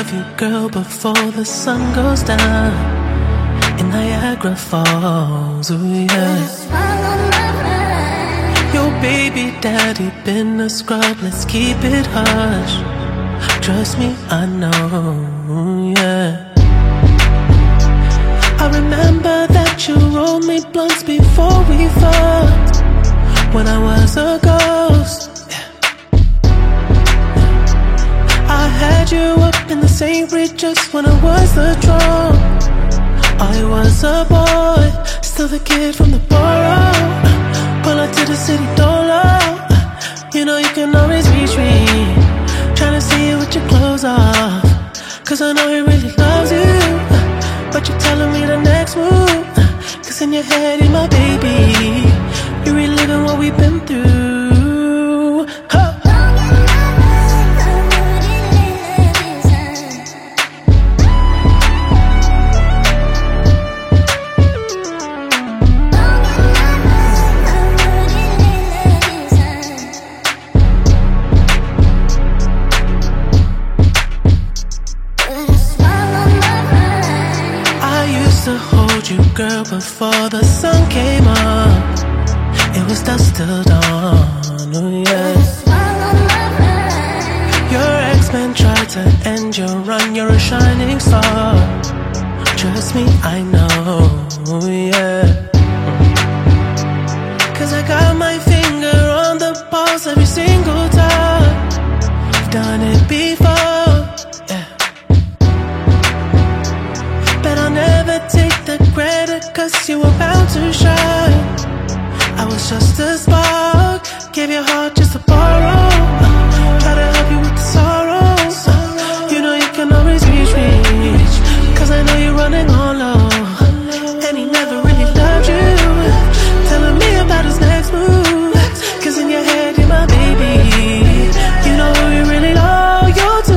love you, girl, before the sun goes down in Niagara Falls, oh yeah. Your baby daddy been a scrub, let's keep it hush. Trust me, I know, yeah. I remember that you rolled me blunts before we fucked, when I was a ghost. I had you up in the St. Regis when I was the drum. I was a boy, still the kid from the borough. Pull up to the city dolo, you know you can always reach me. Tryna see you with your clothes off, cause I know he really loves you. But you're telling me the next move, cause in your head you're my baby. You're reliving what we've been through, huh. To hold you, girl, before the sun came up. It was dusk till dawn, oh yeah. Your ex-man tried to end your run, you're a shining star. Trust me, I know, oh yeah. Cause I got my finger on the pulse every single time. I've done it before, yeah. But I'll never take the credit, cause you were bound to shine. I was just a spark, gave your heart just to borrow. Try to help you with the sorrows. You know you can always reach me, cause I know you're running on low. And he never really loved you, telling me about his next move, cause in your head you're my baby. You know who you really loyal to.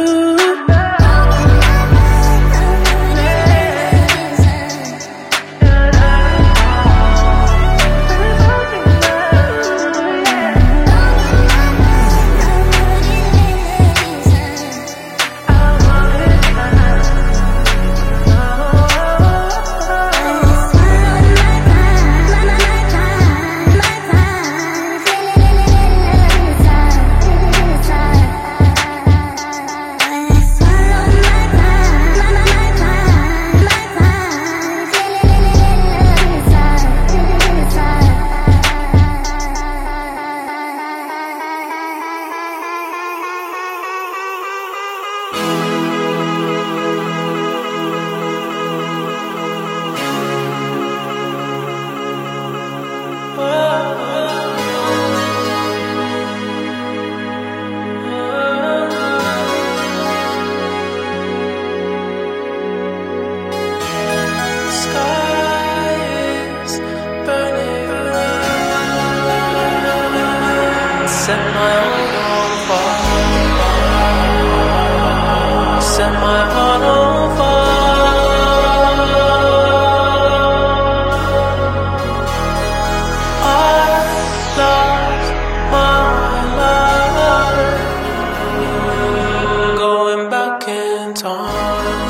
Set my heart on fire. Set my heart on fire. I lost my life, going back in time.